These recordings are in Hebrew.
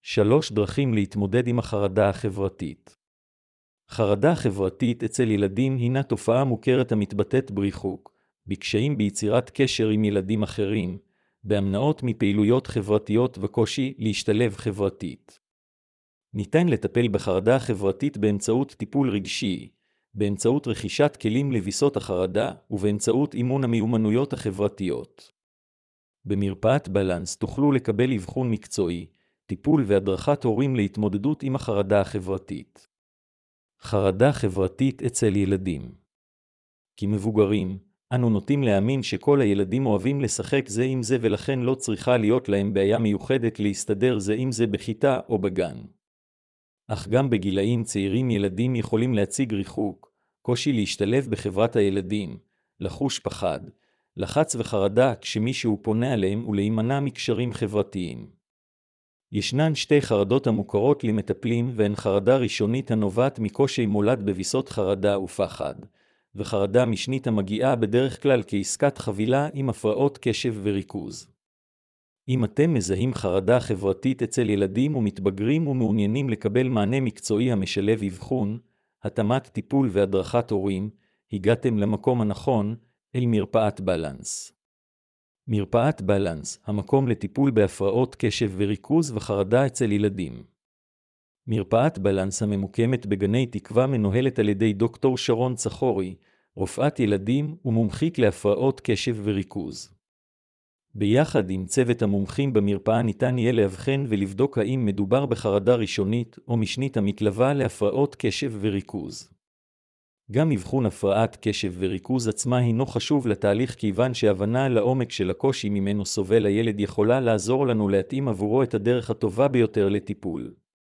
3 דרכים להתמודד עם החרדה החברתית. חרדה חברתית אצל ילדים הינה תופעה מוכרת המתבטאת בריחוק, בקשיים ביצירת קשר עם ילדים אחרים, בהמנעות מפעילויות חברתיות וקושי להשתלב חברתית. ניתן לטפל בחרדה החברתית באמצעות טיפול רגשי, באמצעות רכישת כלים לביסות החרדה ובאמצעות אימון המיומנויות החברתיות. במרפאת בלנס תוכלו לקבל אבחון מקצועי, טיפול והדרכת הורים להתמודדות עם החרדה החברתית. חרדה חברתית אצל ילדים. כמבוגרים, אנו נוטים להאמין שכל הילדים אוהבים לשחק זה עם זה ולכן לא צריכה להיות להם בעיה מיוחדת להסתדר זה עם זה בכיתה או בגן. אך גם בגילאים צעירים ילדים יכולים להציג ריחוק, קושי להשתלב בחברת הילדים, לחוש פחד, לחץ וחרדה כשמישהו פונה עליהם ולהימנע מקשרים חברתיים. ישנן 2 חרדות המוכרות למטפלים והן חרדה ראשונית הנובעת מקושי מולד בביסות חרדה ופחד, וחרדה משנית המגיעה בדרך כלל כעסקת חבילה עם הפרעות קשב וריכוז. אם אתם מזהים חרדה חברתית אצל ילדים ומתבגרים ומעוניינים לקבל מענה מקצועי המשלב אבחון, התאמת טיפול והדרכת הורים, הגעתם למקום הנכון, אל מרפאת בלנס. מרפאת בלנס, המקום לטיפול בהפרעות קשב וריכוז וחרדה אצל ילדים. מרפאת בלנס הממוקמת בגני תקווה מנוהלת על ידי דוקטור שרון צחורי, רופאת ילדים ומומחית להפרעות קשב וריכוז. ביחד עם צוות המומחים במרפאה ניתן יהיה להבחן ולבדוק האם מדובר בחרדה ראשונית או משנית המתלווה להפרעות קשב וריכוז. גם אבחון הפרעת קשב וריכוז עצמה הינו חשוב לתהליך כיוון שהבנה לעומק של הקושי ממנו סובל הילד יכולה לעזור לנו להתאים עבורו את הדרך הטובה ביותר לטיפול.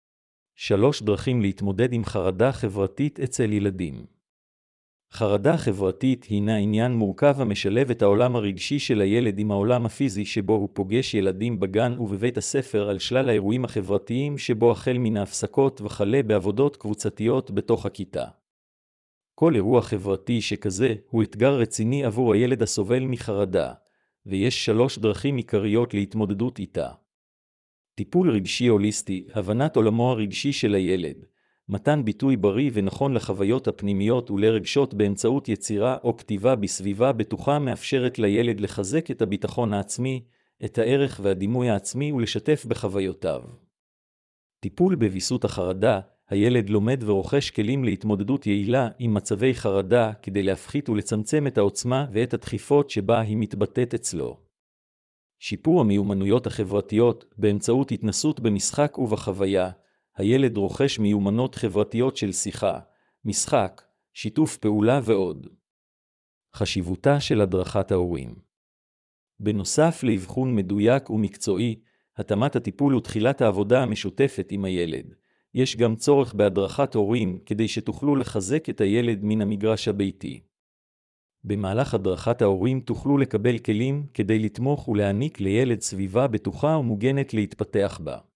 3 דרכים להתמודד עם חרדה חברתית אצל ילדים. חרדה חברתית הינה עניין מורכב המשלב את העולם הרגשי של הילד עם העולם הפיזי שבו הוא פוגש ילדים בגן ובבית הספר על שלל האירועים החברתיים שבו החל מן ההפסקות וכלה בעבודות קבוצתיות בתוך הכיתה. כל אירוע חברתי שכזה הוא אתגר רציני עבור הילד הסובל מחרדה, ויש 3 דרכים עיקריות להתמודדות איתה. טיפול רגשי הוליסטי, הבנת עולמו הרגשי של הילד, מתן ביטוי בריא ונכון לחוויות הפנימיות ולרגשות באמצעות יצירה או כתיבה בסביבה בטוחה מאפשרת לילד לחזק את הביטחון העצמי, את הערך והדימוי העצמי ולשתף בחוויותיו. טיפול בביסות החרדה, הילד לומד ורוכש כלים להתמודדות יעילה עם מצבי חרדה כדי להפחית ולצמצם את העוצמה ואת הדחיפות שבה היא מתבטאת אצלו. שיפור המיומנויות החברתיות באמצעות התנסות במשחק ובחוויה, הילד רוכש מיומנות חברתיות של שיחה, משחק, שיתוף פעולה ועוד. חשיבותה של הדרכת ההורים. בנוסף לאבחון מדויק ומקצועי, התאמת הטיפול ותחילת העבודה המשותפת עם הילד, יש גם צורך בהדרכת הורים כדי שתוכלו לחזק את הילד מן המגרש הביתי. במהלך הדרכת ההורים תוכלו לקבל כלים כדי לתמוך ולהעניק לילד סביבה בטוחה ומוגנת להתפתח בה.